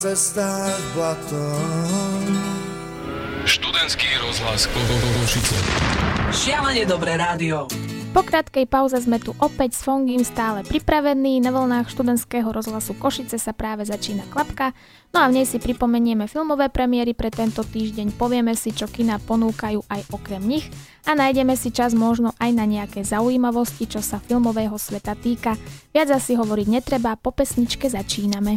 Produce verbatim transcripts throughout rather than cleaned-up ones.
cestách blatom. Študentský rozhlas Košice. Šialene dobré rádio. Po krátkej pauze sme tu opäť s Fongím stále pripravení. Na vlnách študentského rozhlasu Košice sa práve začína klapka. No a v nej si pripomenieme filmové premiéry pre tento týždeň, povieme si, čo kina ponúkajú aj okrem nich a nájdeme si čas možno aj na nejaké zaujímavosti, čo sa filmového sveta týka. Viac asi hovoriť netreba, po pesničke začíname.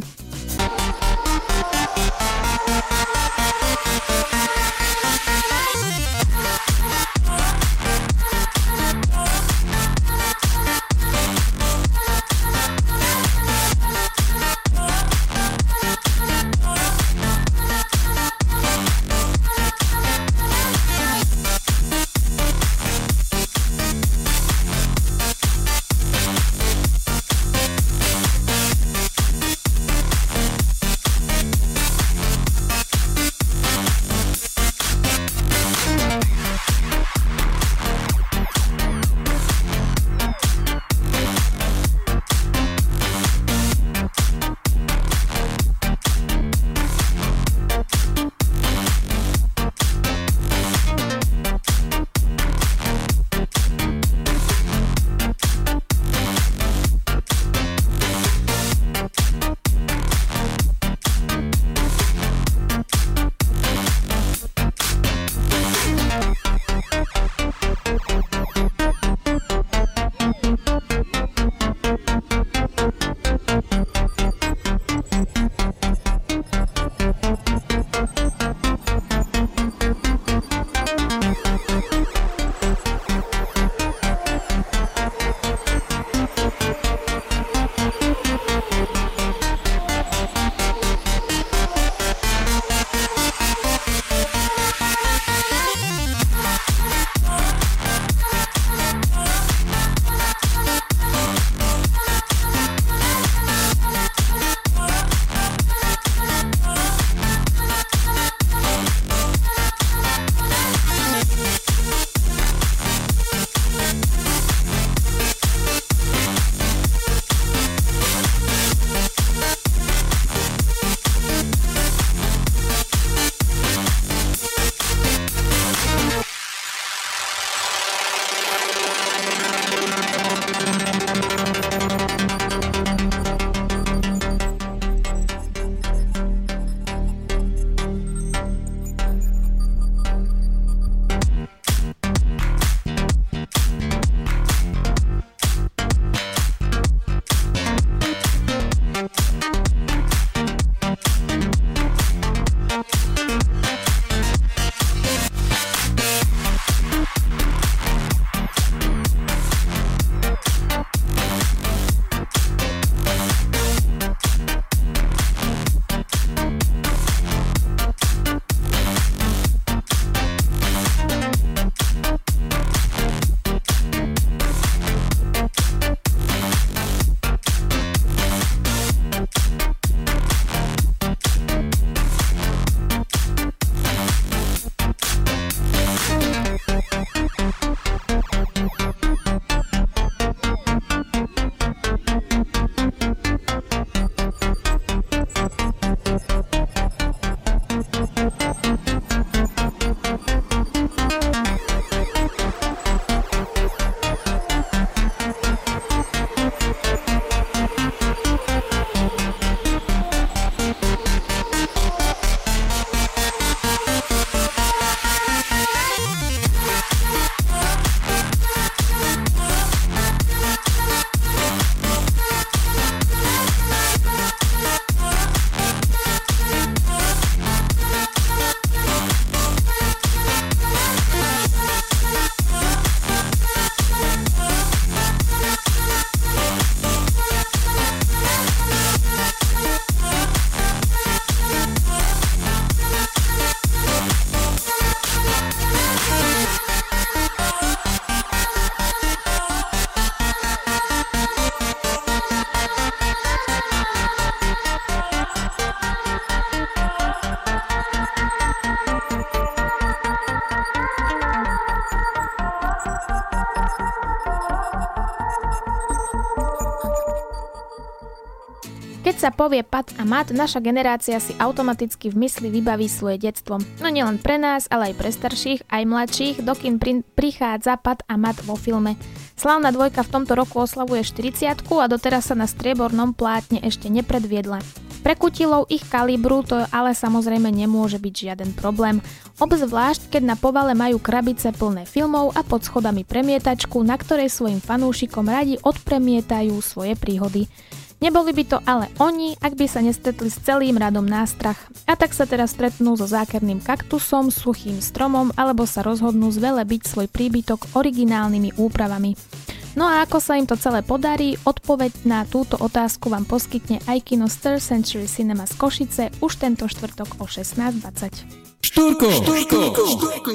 sa povie Pat a Mat, naša generácia si automaticky v mysli vybaví svoje detstvo. No nielen pre nás, ale aj pre starších, aj mladších, dokým pri- prichádza Pat a Mat vo filme. Slávna dvojka v tomto roku oslavuje štyridsiatku a doteraz sa na striebornom plátne ešte nepredviedla. Pre kutilov ich kalibru to ale samozrejme nemôže byť žiaden problém. Obzvlášť, keď na povale majú krabice plné filmov a pod schodami premietačku, na ktorej svojim fanúšikom radi odpremietajú svoje príhody. Neboli by to ale oni, ak by sa nestretli s celým radom nástrah. A tak sa teraz stretnú so zákerným kaktusom, suchým stromom alebo sa rozhodnú zvelebiť svoj príbytok originálnymi úpravami. No a ako sa im to celé podarí, odpoveď na túto otázku vám poskytne aj kino Star Century Cinema z Košice už tento štvrtok o šestnásť dvadsať. Štúrko, štúrko, štúrko.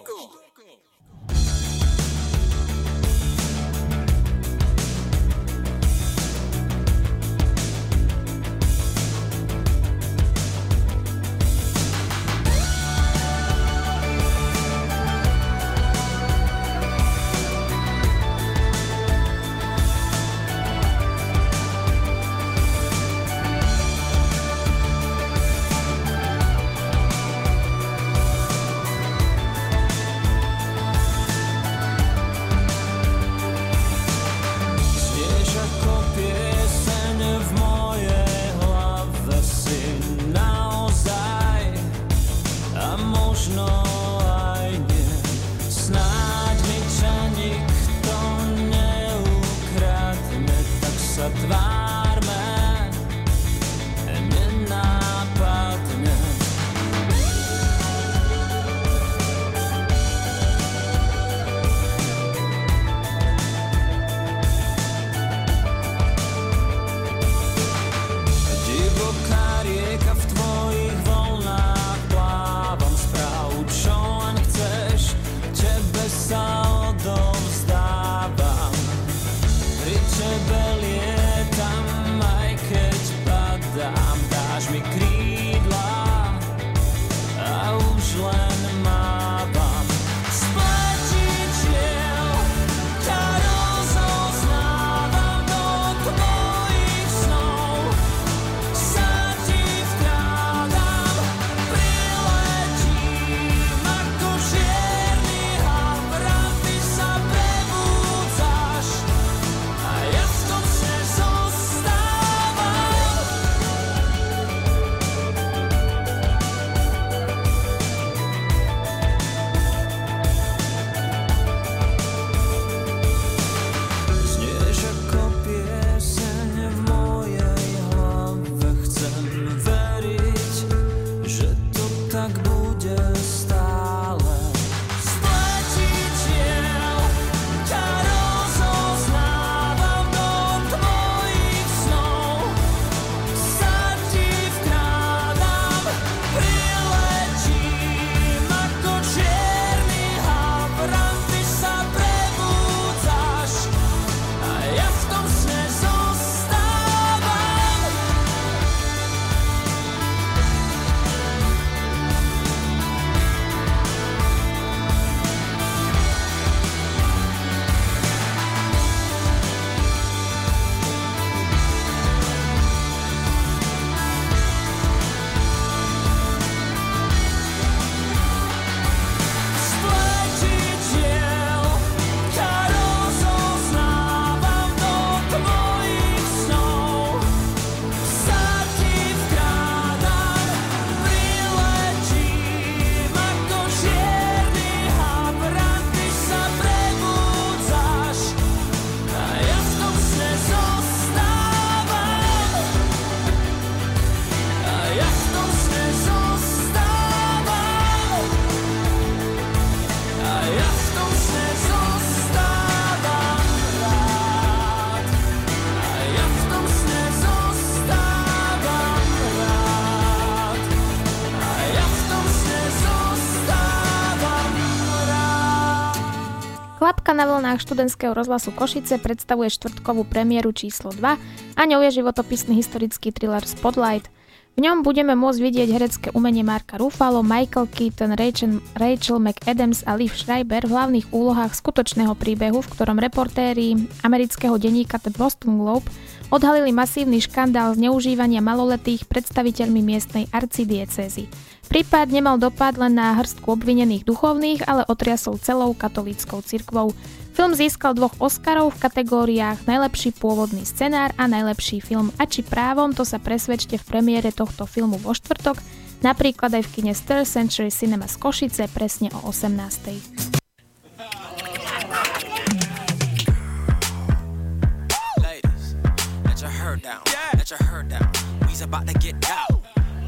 Klapka na vlnách študentského rozhlasu Košice predstavuje štvrtkovú premiéru číslo dva a ňou je životopisný historický thriller Spotlight. V ňom budeme môcť vidieť herecké umenie Marka Ruffalo, Michael Keaton, Rachel, Rachel McAdams a Liv Schreiber v hlavných úlohách skutočného príbehu, v ktorom reportéri amerického denníka The Boston Globe odhalili masívny škandál zneužívania maloletých predstaviteľmi miestnej arcidiecézy. Prípad nemal dopad len na hrstku obvinených duchovných, ale otriasol celou katolíckou cirkvou. Film získal dvoch Oscarov v kategóriách najlepší pôvodný scenár a najlepší film. A či právom, to sa presvedčte v premiére tohto filmu vo štvrtok, napríklad aj v kine Star Century Cinema z Košice presne o osemnástej. Ladies, let your hair down, let your hair down. We's about to get out.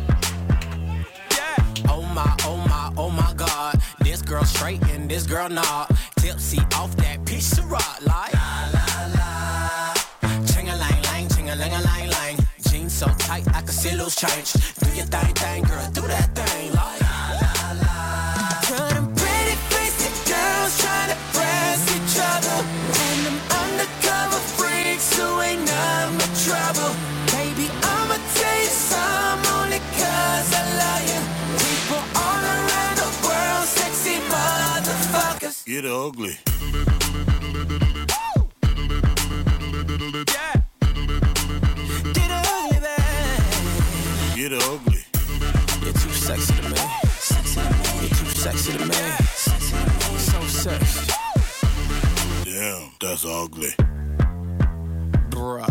Oh my, oh my, oh my God. This girl straight and this girl not. Tipsy off that piece of rock like la la la. Ching-a-lang-lang, ching-a-lang-a-lang-lang. Jeans so tight I can see loose change. Do your thing, thing, girl, do that thing like la la la. Turn them pretty faced girls trying to press each other, and them undercover freaks who ain't none but trouble. Baby, I'ma tell you some only cause I love you. People all around the world, sexy motherfuckers. Get ugly. Yeah. Get ugly, babe. Get ugly. You're too sexy to me. Sexy to me. You're too sexy to me. Sexy to me. So sexy. Damn, that's ugly. Bruh.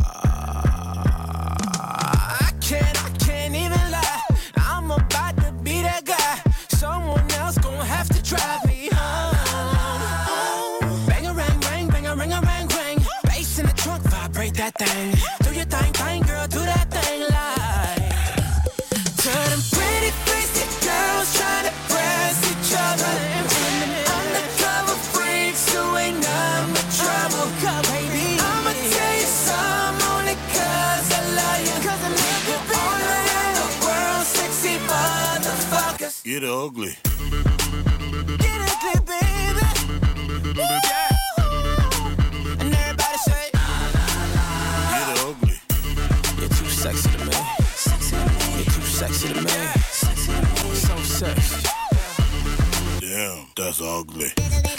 I can't, I can't even lie. I'm about to be that guy. Someone else gon' have to drive me home. Bang a rang rang, bang a ring a rang rang. Bass in the trunk, vibrate that thing. Do your thing, thing, girl, do that thing like. Turn them pretty faced girls trying to press each other, and them undercover freaks who ain't none but trouble. Baby, I'ma tell you some only cause I love you. Cause I love you, baby. All around the world, sexy motherfuckers. Get ugly. Get ugly, baby. Yeah. And everybody say, Get ugly. you're too sexy to me. Sexy to me. You're too sexy to me. Sexy to me. So sexy. Damn, that's ugly.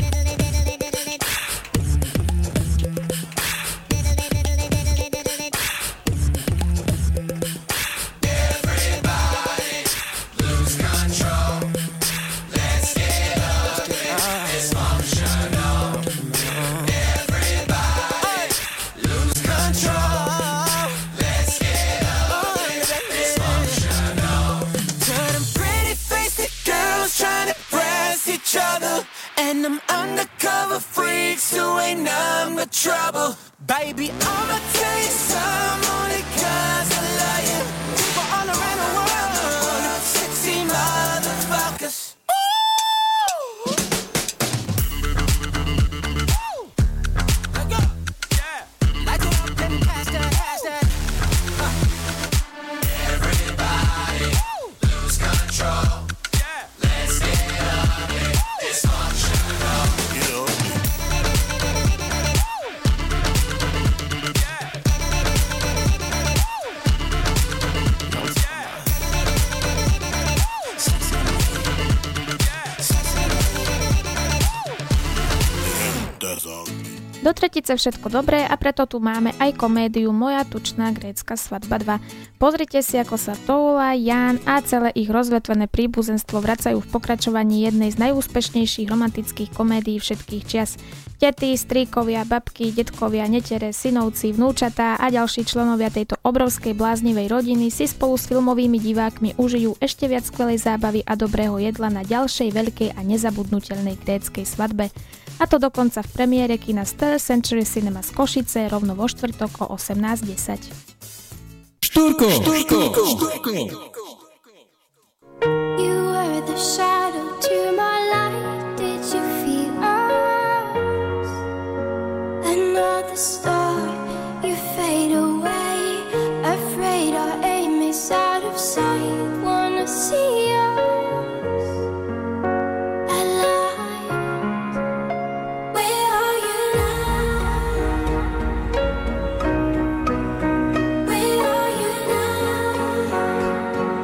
And them undercover freaks who ain't none but trouble. Baby, I'ma tell you some only cause I love you. People all around the world, sexy motherfuckers. Ooh. Let go. Yeah. Light it up and pass that, pass that. Uh. Everybody lose control. Let's get up it. Dysfunctional. Get ugly. Damn, that's ugly. Do tretice všetko dobré a preto tu máme aj komédiu Moja tučná grécka svadba dva. Pozrite si, ako sa Toula, Jan a celé ich rozvetvené príbuzenstvo vracajú v pokračovaní jednej z najúspešnejších romantických komédií všetkých čias. Tety, strýkovia, babky, detkovia, netere, synovci, vnúčatá a ďalší členovia tejto obrovskej bláznivej rodiny si spolu s filmovými divákmi užijú ešte viac skvelej zábavy a dobrého jedla na ďalšej veľkej a nezabudnutelnej gréckej svadbe. A to dokonca v premiére kina Star Century Cinema z Košice rovno vo štvrtok o osemnásť desať. Štúrko, štúrko, štúrko. You were the shadow to my light. Did you feel us? Another star, you fade away. Afraid our aim is out of sight. Wanna see us alive. Where are you now? Where are you now?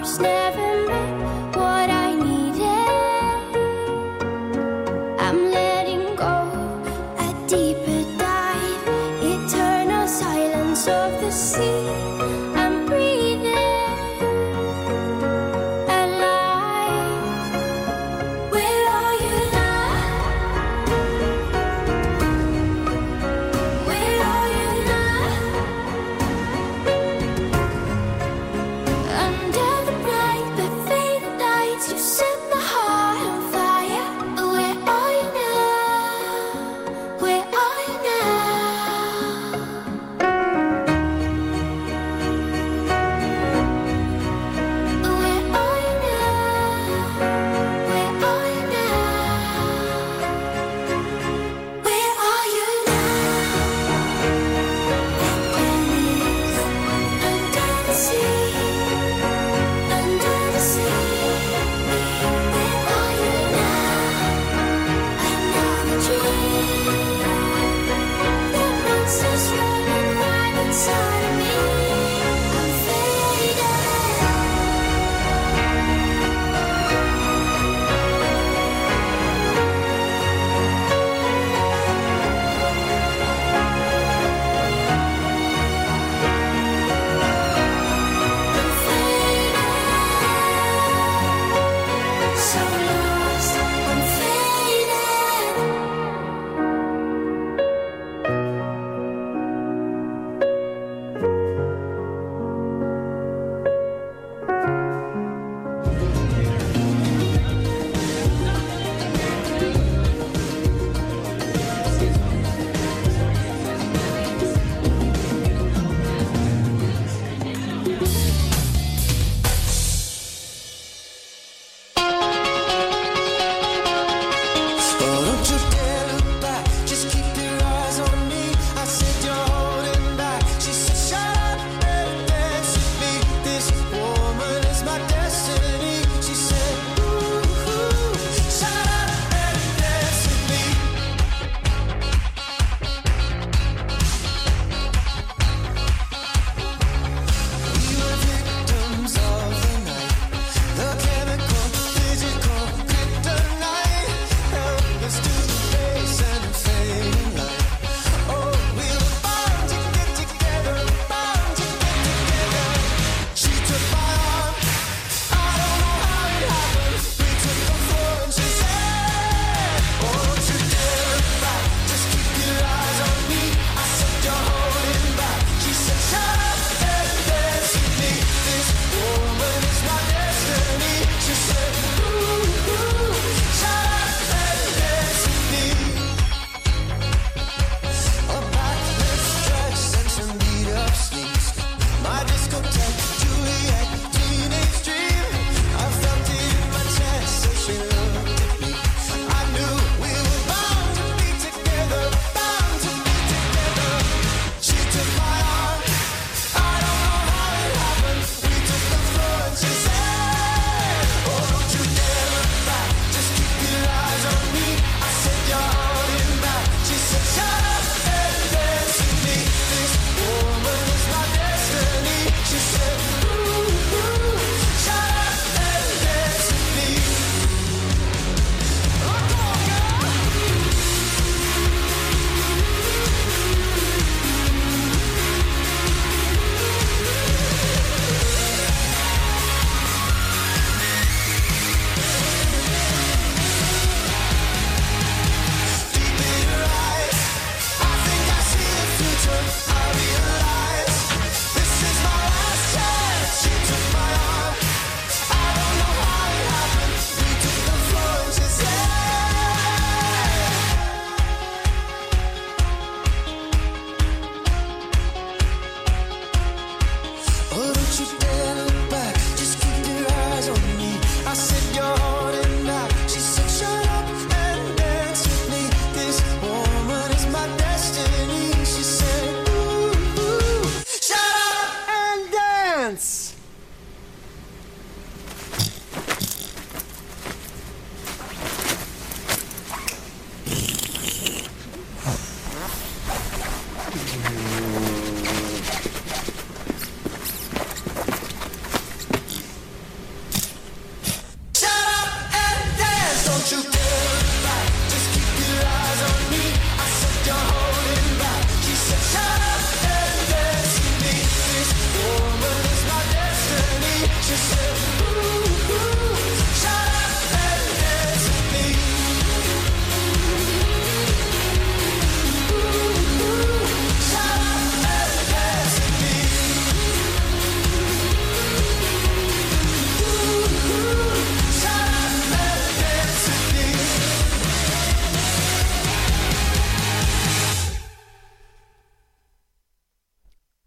just never met what I needed. I'm letting go a deeper dive, eternal silence of the sea. I'm breathing alive. Where are you now? Where are you now? Under the bright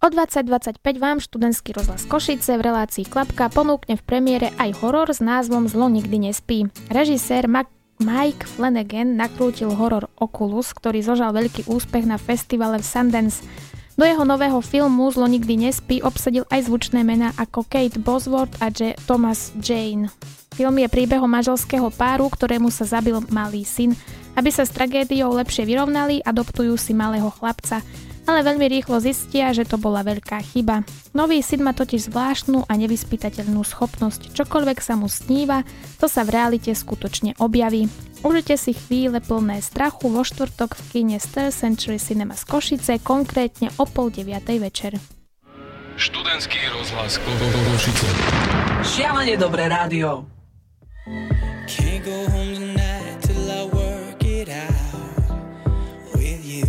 dvadsať dvadsaťpäť vám študentský rozhlas Košice v relácii Klapka ponúkne v premiére aj horor s názvom Zlo nikdy nespí. Režisér Mac- Mike Flanagan nakrútil horor Oculus, ktorý zožal veľký úspech na festivale v Sundance. Do jeho nového filmu Zlo nikdy nespí obsadil aj zvučné mená ako Kate Bosworth a J- Thomas Jane. Film je príbehom manželského páru, ktorému sa zabil malý syn. Aby sa s tragédiou lepšie vyrovnali, adoptujú si malého chlapca. Ale veľmi rýchlo zistia, že to bola veľká chyba. Nový syn má totiž zvláštnu a nevyspytateľnú schopnosť. Čokoľvek sa mu sníva, to sa v realite skutočne objaví. Užite si chvíle plné strachu vo štvrtok v kine Star Century Cinema z Košice, konkrétne o pol deviatej večer. Študentský rozhlas Košice. Šialene dobré rádio. Can't go home tonight till I work it out with you.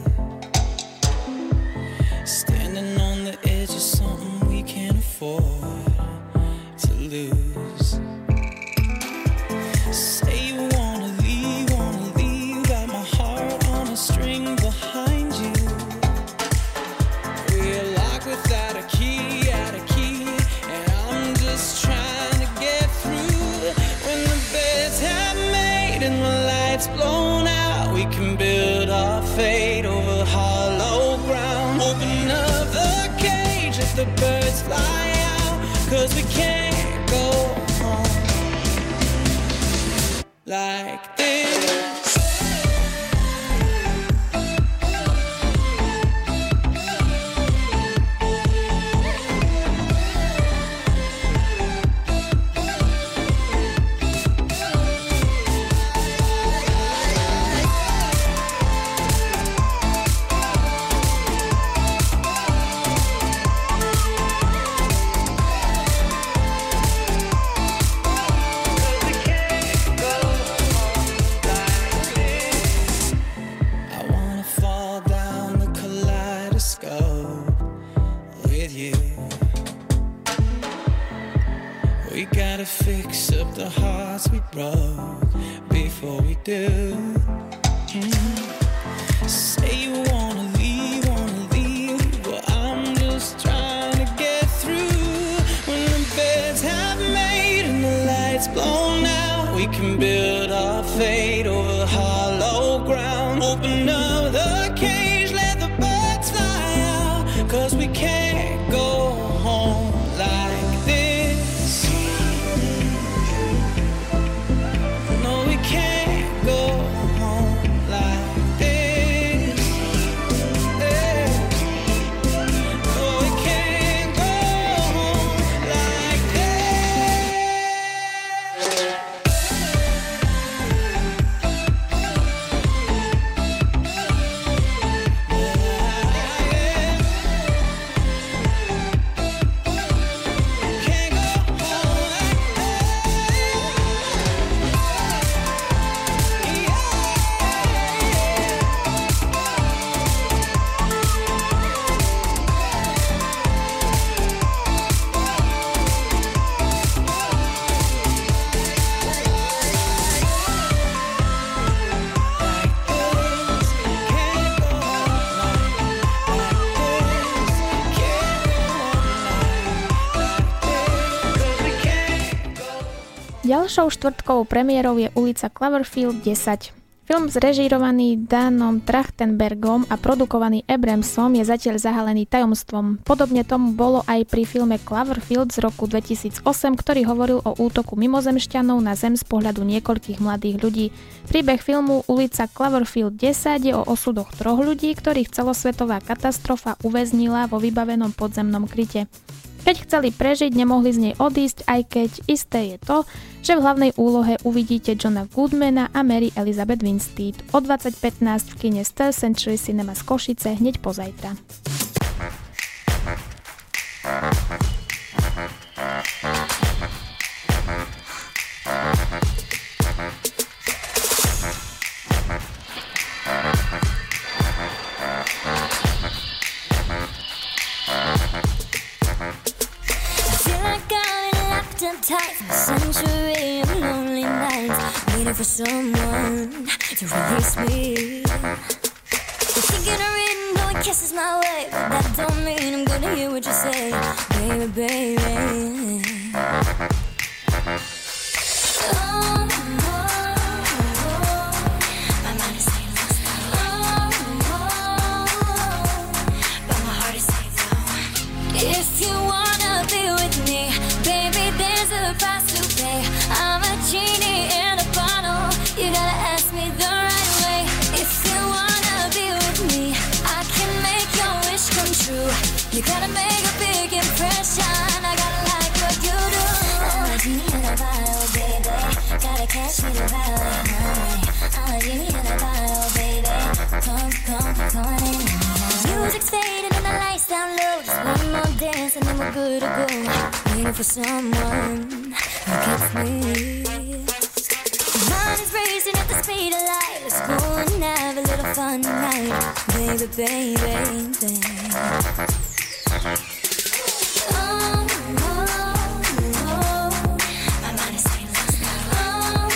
Standing on the edge of something we can't afford to lose. Say you wanna leave, wanna leave, got my heart on a string behind you. We're locked without a key, out a key, and I'm just trying to get through. When the beds have made and the lights blown out, we can build our fate over hollow ground. Open up the cage, let the birds fly out, 'cause we can't go home like this. Fix up the hearts we broke before we do. Mm. Say you wanna leave, wanna leave, but I'm just trying to get through. When the beds have made and the lights blown out, we can build our fate over hollow ground. Open up the cage, let the birds fly out, 'cause we can't go home like this. Ďalšou štvrtkovou premiérou je Ulica Cloverfield desať. Film zrežírovaný Danom Trachtenbergom a produkovaný Abramsom je zatiaľ zahalený tajomstvom. Podobne tomu bolo aj pri filme Cloverfield z roku dvetisícosem, ktorý hovoril o útoku mimozemšťanov na Zem z pohľadu niekoľkých mladých ľudí. Príbeh filmu Ulica Cloverfield desať je o osudoch troch ľudí, ktorých celosvetová katastrofa uväznila vo vybavenom podzemnom kryte. Keď chceli prežiť, nemohli z nej odísť, aj keď isté je to, že v hlavnej úlohe uvidíte Johna Goodmana a Mary Elizabeth Winstead o dvadsať pätnásť v kine Star Century Cinema z Košice hneď pozajtra. Tight for century of lonely nights, waiting for someone to release me. You're thinking of written, going kisses my way, but that don't mean I'm gonna hear what you say, baby, baby. Oh, oh, oh, my mind is saying let's go. Oh, oh, but my heart is saying no. If you wanna be with me, baby, there's a price to pay. I'm a genie in a bottle. You gotta ask me the right way. If you wanna be with me, I can make your wish come true. You gotta make a big impression. I gotta like what you do. I'm a genie in a bottle, baby. Gotta catch me the vibe. I'm a genie in a bottle, baby. Come, come, come on in. Music's fading and the lights down low. Just one more dance and then we're good to go. Waiting for someone who gets me. Mind is racing at the speed of light. Let's go and have a little fun tonight, baby, baby, baby. Oh, oh, oh, my mind is saying let's go. Oh,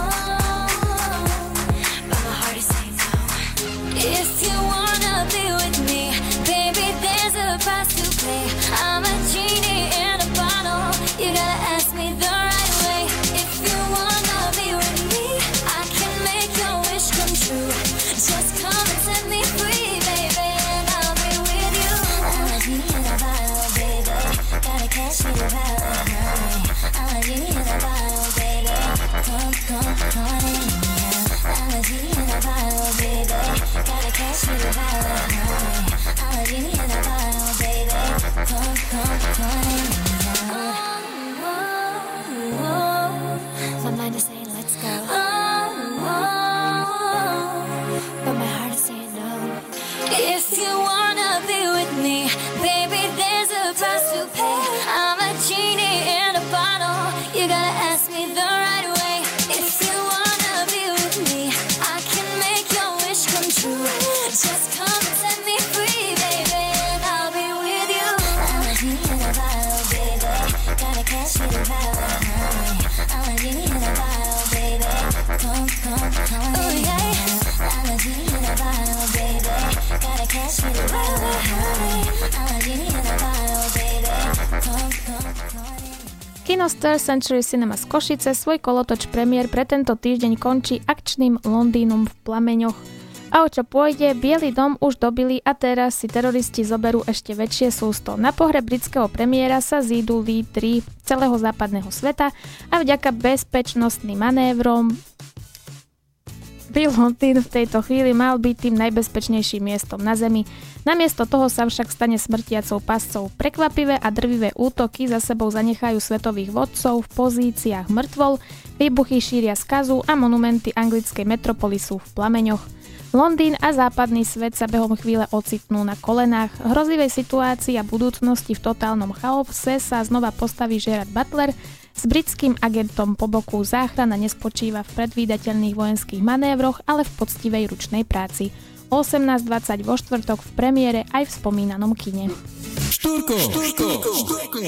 oh, but my heart is saying no. If you wanna be with me, baby, there's a price to pay. I'm a genie in a bottle. You gotta ask me the right way. If you wanna be with me, I can make your wish come true. Just come and set me free, baby, and I'll be with you. I'm a genie in a bottle, baby. Gotta catch me the vibe. I'm a genie in a bottle, baby. Come, come, come on in. I'm a genie in a bottle, baby. Gotta catch me the vibe. I'm a genie in a bottle, baby. Come, come, come on in. Oh, oh, oh. My mind is saying let's go. Oh, oh, but my heart is saying no. If you wanna be with me, baby, there's a price to pay. I'm a genie in a bottle. You gotta ask me the right way. If you wanna be with me, I can make your wish come true. Just come and set me free, baby, and I'll be with you. I'm a genie in a bottle, baby. Gotta catch me the vibe. I'm a genie in a bottle, baby. Come, come, come on in. I'm a genie in a bottle, baby. Gotta catch me the vibe. I'm a genie in a bottle, baby. Come, come, come on in. Kino Star Century Cinema z Košice svoj kolotoč premiér pre tento týždeň končí akčným Londýnom v plameňoch. A o čo pôjde, Bielý dom už dobili a teraz si teroristi zoberú ešte väčšie sústo. Na pohreb britského premiéra sa zídu lídri celého západného sveta a vďaka bezpečnostným manévrom by Londýn v tejto chvíli mal byť tým najbezpečnejším miestom na Zemi. Namiesto toho sa však stane smrtiacou pascou. Prekvapivé a drvivé útoky za sebou zanechajú svetových vodcov v pozíciách mŕtvol, výbuchy šíria skazu a monumenty anglickej metropoly sú v plameňoch. Londýn a západný svet sa behom chvíle ocitnú na kolenách. Hrozivej situácii a budúcnosti v totálnom chaose sa znova postaví Gerard Butler. S britským agentom po boku záchrana nespočíva v predvídateľných vojenských manévroch, ale v poctivej ručnej práci. O osemnásť dvadsať vo štvrtok v premiére aj v spomínanom kine. Štúrko, štúrko, štúrko.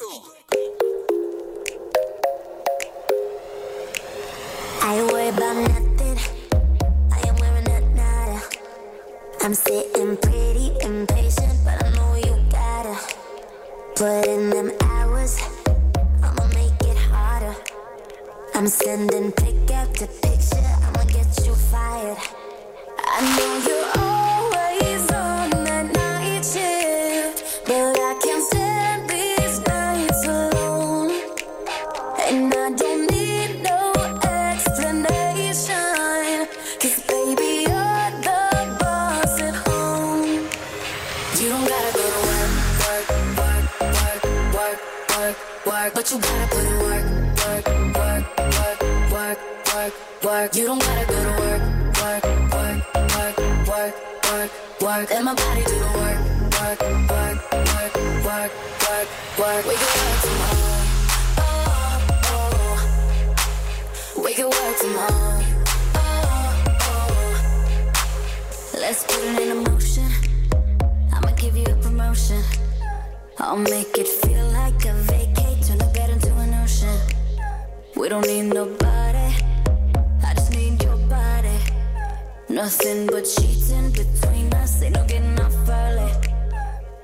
I don't worry about nothing. I am wearing a nada. I'm sitting pretty impatient, but I know you gotta put in them hours. I'ma make it harder. I'm sending pick after picture. I'ma get you fired. I know you're always on that night shift, but I can't stand these nights alone. And I don't need no explanation, 'cause baby you're the boss at home. You don't gotta go to work, work, work, work, work, work, work, but you gotta put in work, work, work, work, work, work, work. You don't gotta go to work, work, work, work, work, work, work. Let my body do the work, work, work, work, work, work, work. We can work tomorrow. Oh, oh. We can work tomorrow. Oh, oh. Let's put it in motion. I'ma give you a promotion. I'll make it feel like a vacate, turn the bed into an ocean. We don't need nobody, I just need your body. Nothing but sheets in between us, ain't no getting off our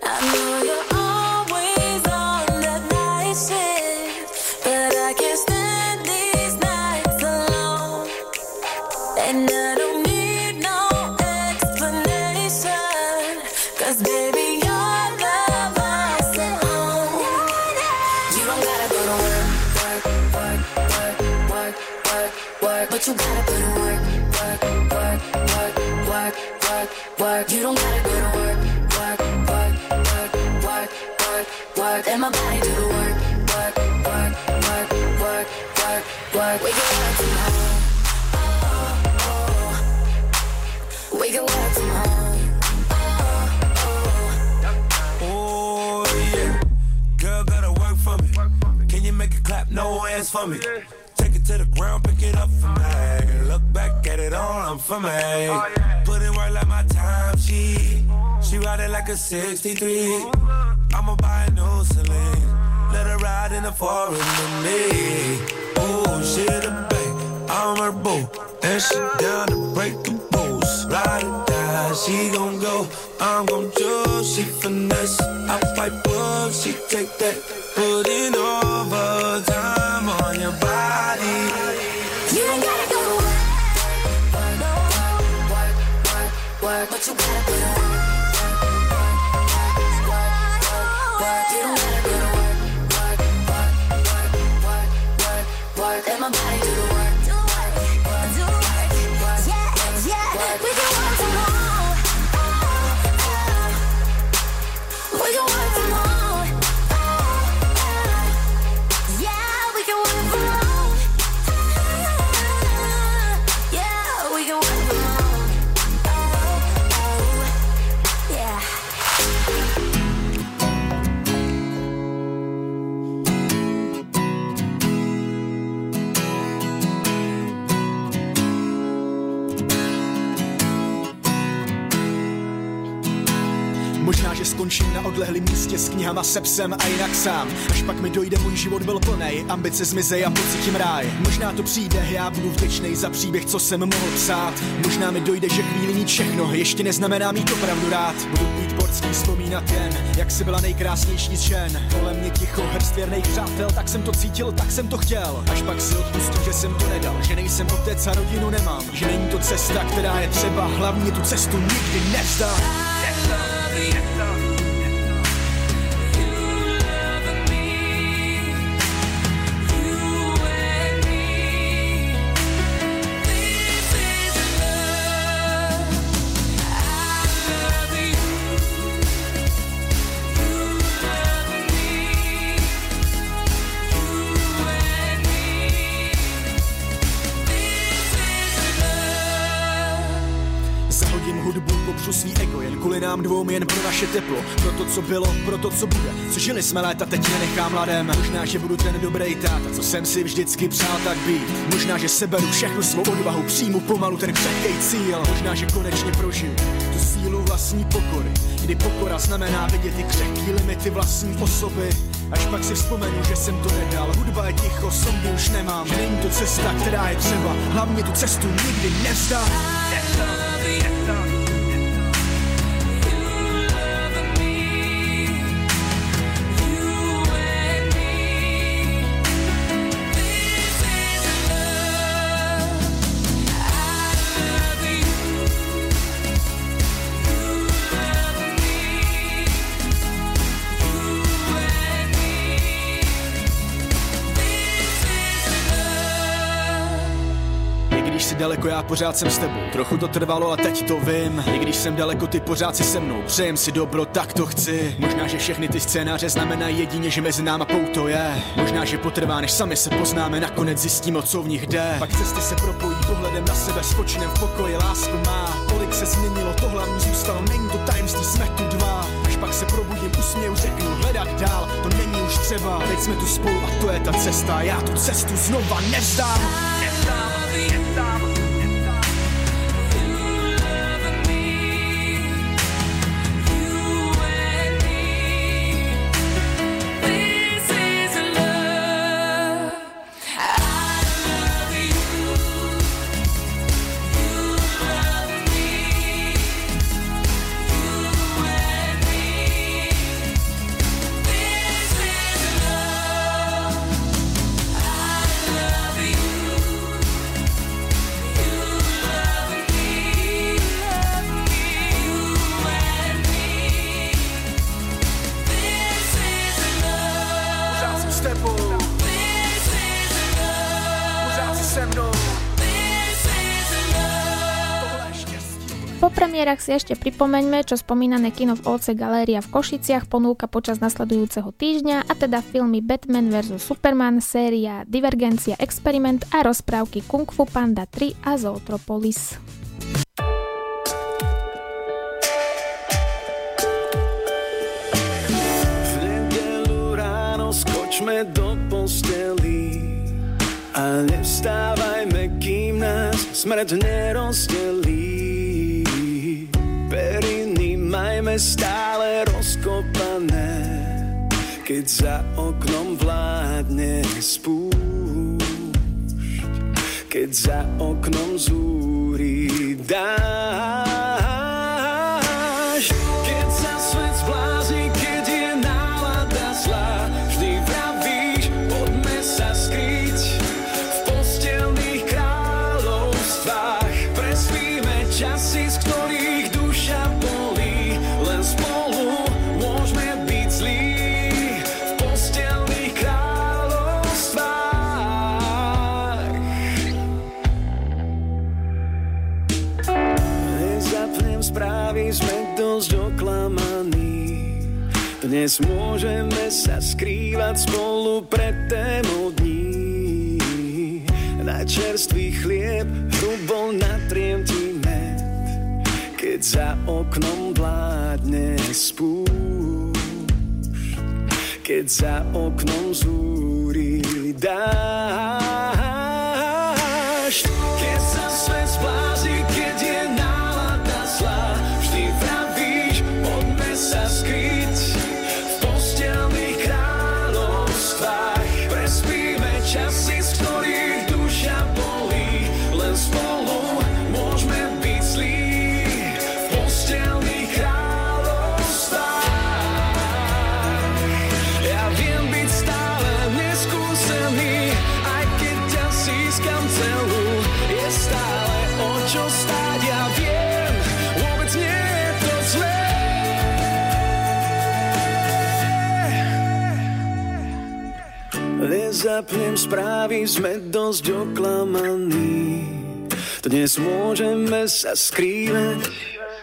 I know you're always on that night shift, but I can't stand these nights alone. And I don't need no explanation, 'cause baby, your love I sit home. You don't gotta go to work, work, work, work, work, work, work, but you gotta go to work, work, work, work, work, work, work. You don't gotta go to work, work, work, work, work, work, work, and my body do the work, work, work, work, work, work, work. We can work from home. We can work from home. Oh, yeah. Girl, gotta work for me. Can you make it clap? No hands for me. Take it to the ground, pick it up for me. Look back at it all, I'm for me. Put in work like my time, she She ride it like a sixty-three. I'ma buy a new Celine. Let her ride in the foreign with me. Oh, she the babe, I'm her boo. And she down to break the rules. Ride or die, she gon' go, I'm gon' choose. She finesse, I fight up, she take that. Put in overtime on your body. You don't gotta go to work, work, work, work, work, work, but you gotta go to work, work, work, work, work. You don't gotta go to work, work, work, work, work, work, work, and my body do the work, do the work, do the work, work, yeah, yeah. We can work from home, we can work from home, yeah, we can work from home, yeah, we can work from home, yeah. Možná, že skončím na odlehlým místě s knihama, se psem a jinak sám. Až pak mi dojde, můj život byl plnej, ambice zmizej a pocítím ráj. Možná to přijde, já budu vděčnej za příběh, co jsem mohl psát. Možná mi dojde, že chvíli mít všechno ještě neznamená mít opravdu rád. Budu pít portský, vzpomínat jen, jak jsi byla nejkrásnější z žen. Kolem mě ticho, hrst věrných přátel, tak jsem to cítil, tak jsem to chtěl. Až pak si odpustil, že jsem to nedal, že nejsem otec a rodinu nemám. Že není to cesta, která je třeba, hlavně tu cestu nikdy nevzdám. Popřu svý ego, jen kvůli nám dvou, jen pro naše teplo. Pro to, co bylo, pro to, co bude. Co žili jsme léta, teď nenechám mladém. Možná, že budu ten dobrý táta, co jsem si vždycky přál tak být. Možná, že seberu všechnu svou odvahu, přijmu pomalu ten křehkej cíl. Možná, že konečně prožiju tu sílu vlastní pokory, kdy pokora znamená vidět ty křehký limity vlastní osoby. Až pak si vzpomenu, že jsem to nedal. Hudba je ticho, songy už nemám. Že není to cesta, která je třeba, hlavně tu cestu nikdy nevzdám. Daleko, já pořád jsem s tebou. Trochu to trvalo, ale teď to vím. I když jsem daleko, ty pořád si se mnou. Přejem si dobro, tak to chci. Možná, že všechny ty scénáře znamenají jedině, že mezi náma pouto je. Možná, že potrvá, než sami se poznáme, nakonec zjistíme, o co v nich jde. Pak cesty se propojí pohledem na sebe, spočinem v pokoji, lásku má. Kolik se změnilo, to hlavní zůstalo, není to tajemství, jsme tu dva. Až pak se probudím, usměju, řeknu, hledat dál, to není už třeba. Teď jsme tu spolu a to je ta cesta, já tu cestu znova nevzdám. Nevzdám, nevzdám. se mnou. Po premiérach si ešte pripomeňme, čo spomínané kino v ó cé Galéria v Košiciach ponúka počas nasledujúceho týždňa, a teda filmy Batman versus. Superman, séria Divergencia Experiment a rozprávky Kung Fu Panda tri a Zootropolis. V nedeľu ráno skočme do posteli a nevstávajme, kým nás smrť nerozdelí. Periny majme stále rozkopané, keď za oknom vládne spúšť, keď za oknom zúri dážď. Keď sa svet zblázni, keď je nálada zlá, vždy vravíš, poďme sa skryť v postelných kráľovstvách. Prespíme časy, z ktorých duša bolí, len spolu môžeme byť zlí v postelných kráľovstvách. Nezapnem správy, sme dosť oklamaní. Dnes môžeme sa skrývať spolu pred témou dní. Na čerstvý chlieb hrubo natriem ti med, keď za oknom vládne spúšť, keď za oknom zúri dážď. Keď sa svet zblázni, keď je nálada zlá, vždy vravíš, poďme sa skryť v postelných kráľovstvách. Prespíme časy, z ktorých duša bolí, len spolu môžeme byť zlí. Čo stáť, ja viem, vôbec nie je to zlé. Nezapnem správy, sme dosť oklamaní. Dnes môžeme sa skrývať.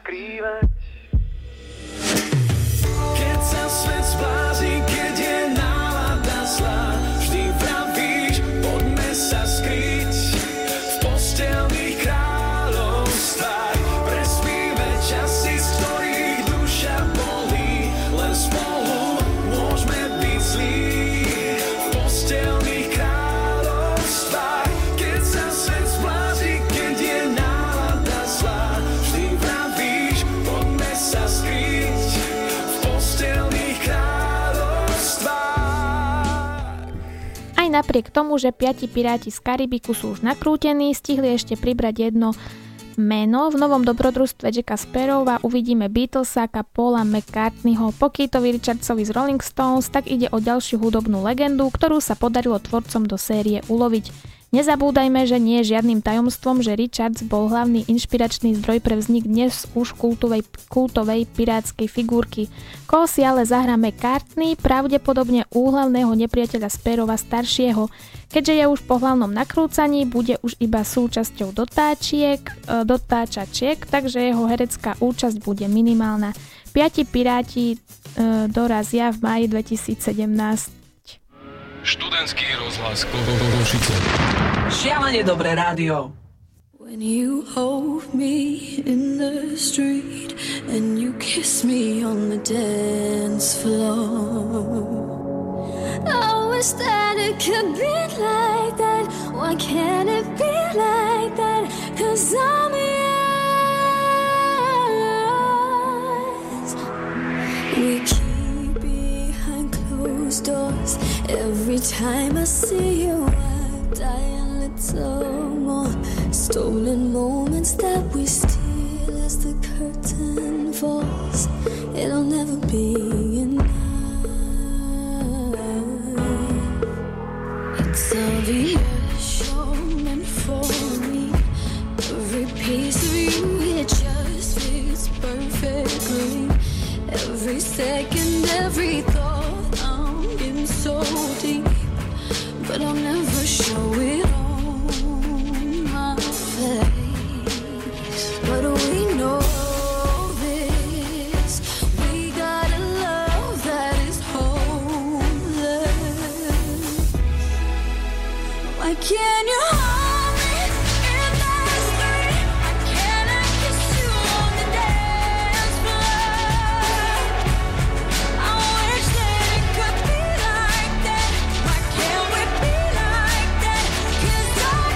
Keď sa svet zblázni, keď je nálada zlá, vždy vravíš, poďme sa skryť v postelných kráľovstvách. Prespíme časy, z ktorých duša bolí, len spolu môžeme byť zlí v postelných kráľovstvách. Keď sa svet zblázni, keď je nálada zlá, vždy vravíš, poďme sa skryť v postelných kráľovstvách. Aj napriek tomu, že piati piráti z Karibiku sú už nakrútení, stihli ešte pribrať jedno meno. V novom dobrodružstve Jacka Sparrowa uvidíme Beatlesáka Paula McCartneyho. Po Keithovi Richardsovi z Rolling Stones tak ide o ďalšiu hudobnú legendu, ktorú sa podarilo tvorcom do série uloviť. Nezabúdajme, že nie je žiadnym tajomstvom, že Richards bol hlavný inšpiračný zdroj pre vznik dnes už kultovej, kultovej pirátskej figurky. Koho si ale zahrá McCartney, pravdepodobne úhlavného nepriateľa Sparrowa staršieho. Keďže je už po hlavnom nakrúcaní, bude už iba súčasťou dotáčiek, dotáčačiek, takže jeho herecká účasť bude minimálna. Piati piráti e, dorazia v máji dvetisícsedemnásť. Študentský rozhlas Košice. Šialene dobré rádio. When you hold me in the street and you kiss me on the dance floor, I wish that it could be like that. Why can't it be like that? 'Cause I'm yours. We keep behind closed doors. Every time I see you, I die a little more. Stolen moments that we steal as the curtain falls. It'll never be enough. It's obvious you're meant for me. Every piece of you, it just fits perfectly. Every second, every thought, I'm in so deep, but I'll never show it all. Why can't you hold me in the street? Why can't I kiss you on the dance floor? I wish that it could be like that. Why can't we be like that? 'Cause I'm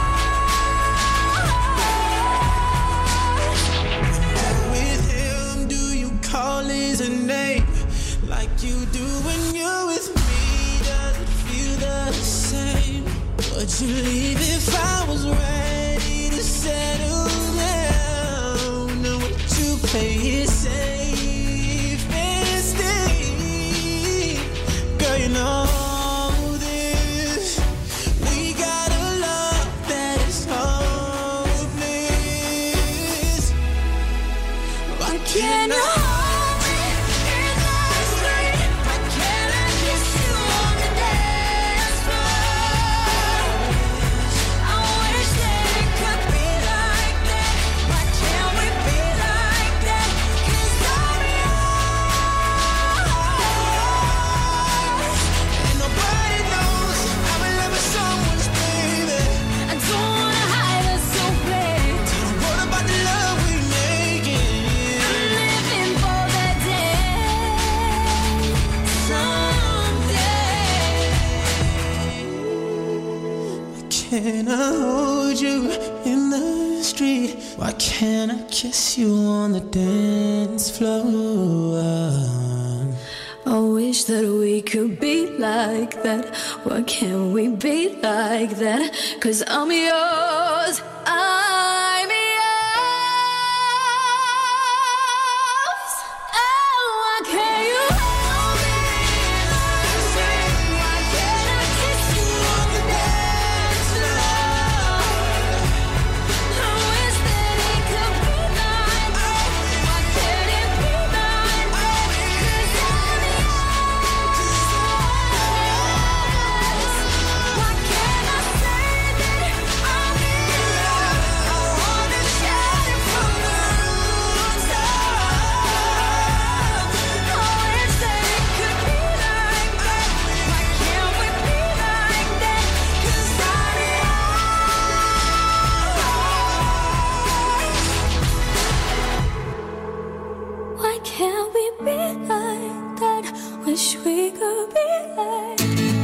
yours. With him, do you call his name like you do when you're with me? Does it feel the same? Would you leave if I was ready to settle down? Or would you play it safe and stay? Girl, you know this. We got a love that is hopeless. Why can't I hold me in the street? Why can't I kiss you on the dance floor? I wish that it could be like that. Why can't we be like that? 'Cause I'm yours. And nobody knows I'm in love with someone's baby. I don't wanna hide us so bad. What about the love we making? Living for that day someday. Can I hold you in the street? Why can't I kiss you on the dance floor? I wish that we could be like that. Why can't we be like that? 'Cause I'm yours. I'm yours. Oh, why can't you hold me in the street? Why can't I kiss you on the dance floor? I wish that it could be like that. Why can't it be like that? 'Cause I'm yours. Why can't I say that I'm yours? I wanna shout it from the rooftop. I wish that it could be like that. Why can't we be like that? 'Cause I'm yours. Why can't we be like that? Wish we could be like.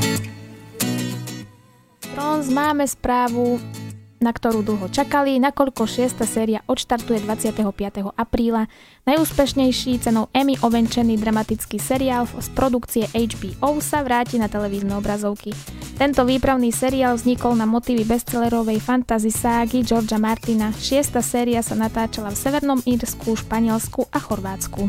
Bronz, máme správu, na ktorú dlho čakali, nakoľko šiesta séria odštartuje dvadsiateho piateho apríla. Najúspešnejší cenou Emmy ovenčený dramatický seriál z produkcie há bé ó sa vráti na televízne obrazovky. Tento výpravný seriál vznikol na motívy bestsellerovej fantasy ságy Georgea Martina. Šiesta séria sa natáčala v Severnom Írsku, Španielsku a Chorvátsku.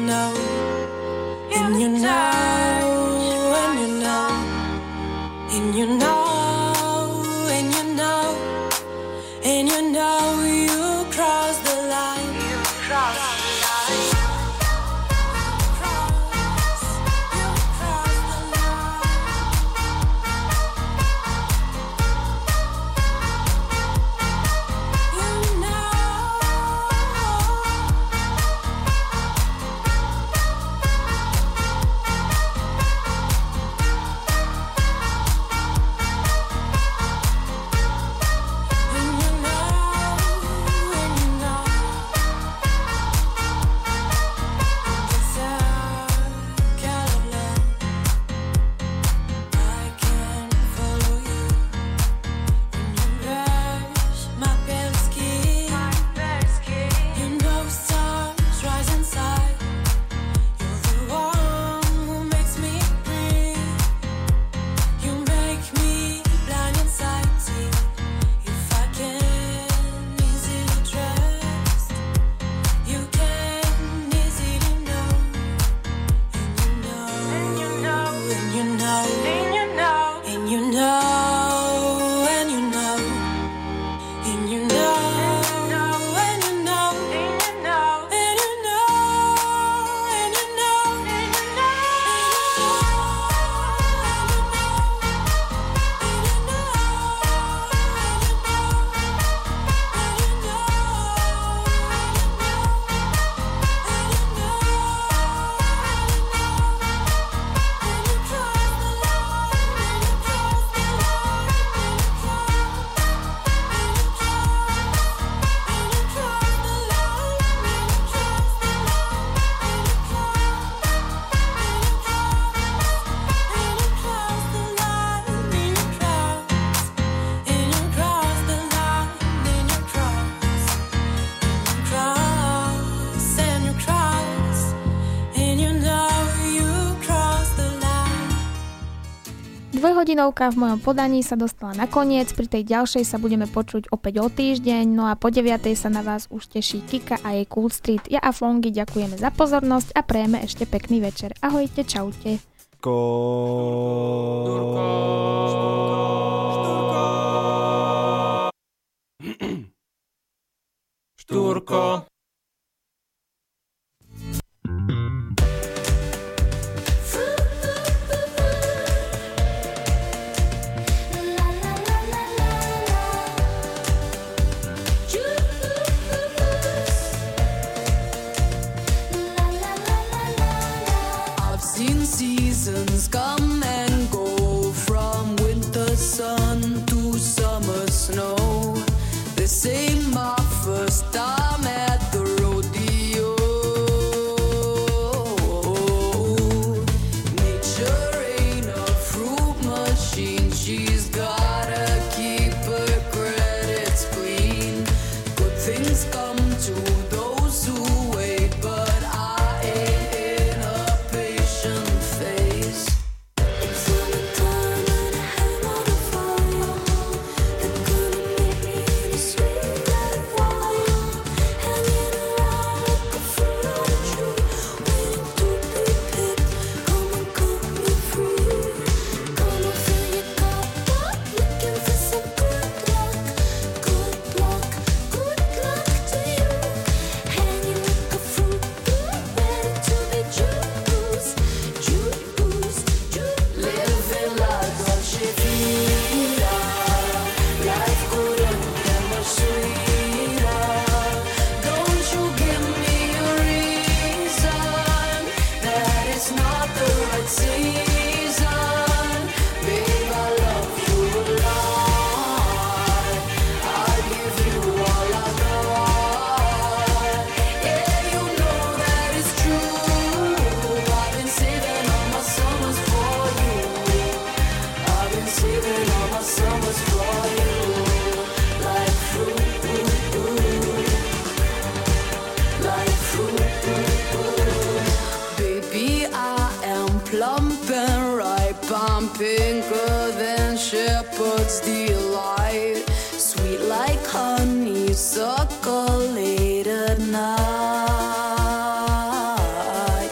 know, and you know, and you know, and you know, and you know, and you know you crossed the line. You crossed the line. Dvojhodinovka v mojom podaní sa dostala na koniec, pri tej ďalšej sa budeme počuť opäť o týždeň, no a po deviatej sa na vás už teší Kika a jej Cool Street. Ja a Fongy ďakujeme za pozornosť a prejeme ešte pekný večer. Ahojte, čaute. Ko... Štúrko. Štúrko. Seasons come and go, from winter sun to summer snow. This ain't my first time at the rodeo. Nature ain't a fruit machine, she's gotta keep her credits clean. Good things come to those who wait, but I ain't in a patient phase. It's summertime and I hang on the fire. They're gonna meet me in a sweet red wine, hanging around like a fruit on a tree, waiting to be picked. Come and cut me free. Come and fill your cup up, looking for some good luck. Good luck, good luck to you. Hanging like a fruit, ready to be juiced, juiced, juiced. Living la dolce vita, life couldn't get much sweeter. Don't you give me a reason that it's not the right season. Babe, I love you a lot. I'll give you all I got. Yeah, you know that it's true. I've been saving all my summers for you. I've been saving all my summers for you. Like fruit, like fruit. Baby, I am plump and ripe. I'm pinker than shepherd's delight. Sweet like honey, suckle late at night.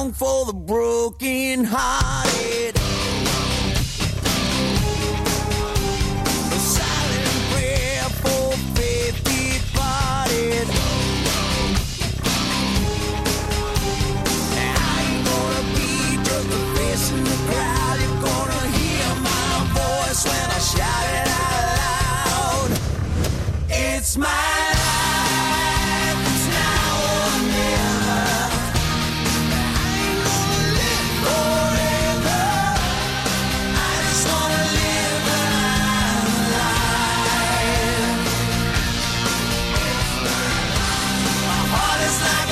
song for the broken hearted. A silent prayer for faith departed. I ain't gonna be just a face in the crowd. You're gonna hear my voice when I shout it out loud. It's my life, it's now or never. I ain't gonna live forever. I just wanna live my life. My heart is like